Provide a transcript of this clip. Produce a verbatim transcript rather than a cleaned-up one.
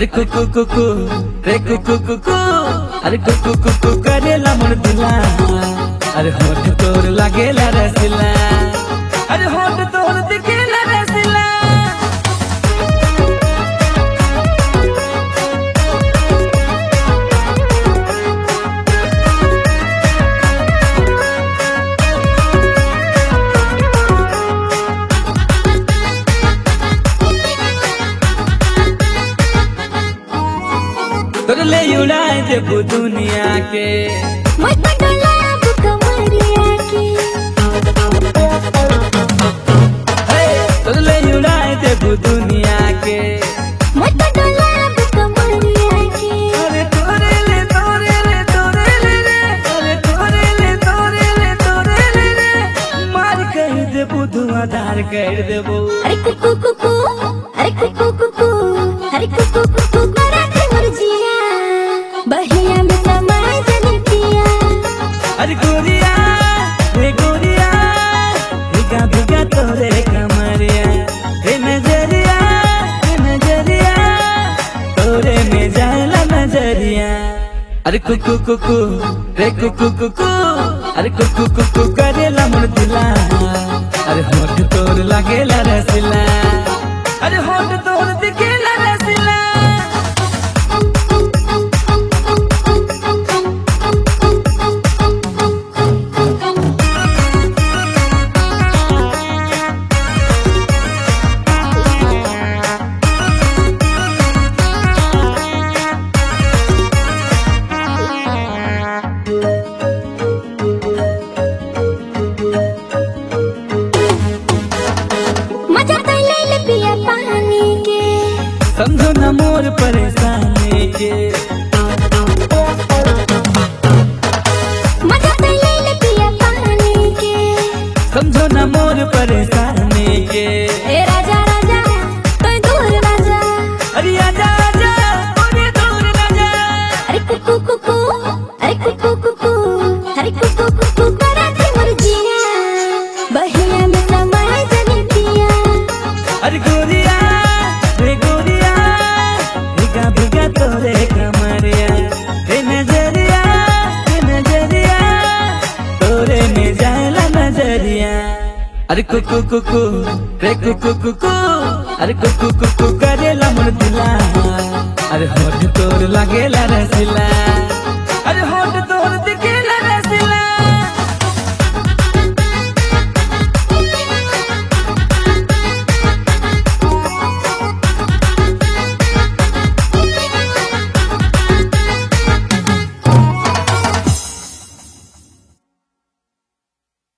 अरे कुकु कुकु रे कुकु कुकु अरे कुकु कुकु करेला मोर दिला अरे होठ तोर लागेला रसीला अरे होठ तोर दिखेला रसीला तोर ले उड़ाए देबू दुनिया के मत डोलाबू कमरिया के तोर ले उड़ाए देबू दुनिया के मत डोलाबू कमरिया के अरे तोरे ले तोरे ले तोरे ले रे अरे तोरे ले तोरे ले तोरे ले रे मार कर देबू धुआंधार कर देबू अरे कुकु कुकु अरे कुकु कुकु अरे कुकु कुकु करा के मोर जिया बहिया में समाए जनितिया अरे गोरिया रे गोरिया भिगा भिगा तोरे कमरिया हे नजरिया हे नजरिया तोरे में जाला नजरिया अरे कुकु कुकु रे कुकु कुकु अरे कुकु कुकु करेला मोर दिला अरे होठ तोर लागेला रसीला अरे होठ तोर दिखेला रसीला मजा तो ले ले पिया पानी के समझो न मोर परेशानी के मजा तो ले ले पिया पानी के समझो न मोर परेशानी के ए राजा राजा तो दूर राजा अरे आजा आजा तोरे दूर न जा अरे कुकु कुकु अरे कुकु कुकु अरे कुकु कुकु करा के मोर जिया बहिया में समाए जनितिया अरे गोरिया रे गोरिया भिगा भिगा तोरे कमरिया हे नजरिया हे नजरिया तोरे में जाला नजरिया अरे कुकु कुकु रे कुकु कुकु अरे कुकु कुकु करेला मोर दिला अरे होठ तोर लागेला रसीला अरे होठ